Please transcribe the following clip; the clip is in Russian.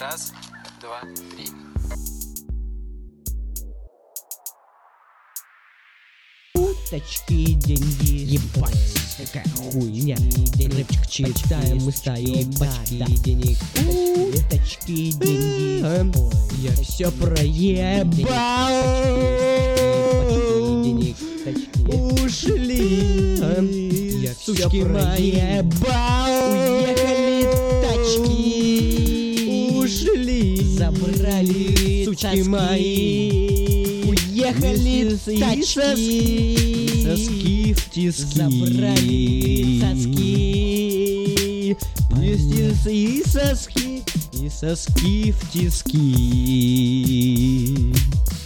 Раз, два, три. Уточки, деньги, ебать, какая хуйня. Рэпчик читаем мы стаи, бачки, денег. Уточки, деньги, я все проебал. Ушли, я все проебал. Уехали тачки, ушли, забрали сучки мои. Уехали тачки, соски в тиски, забрали соски, и соски в тиски.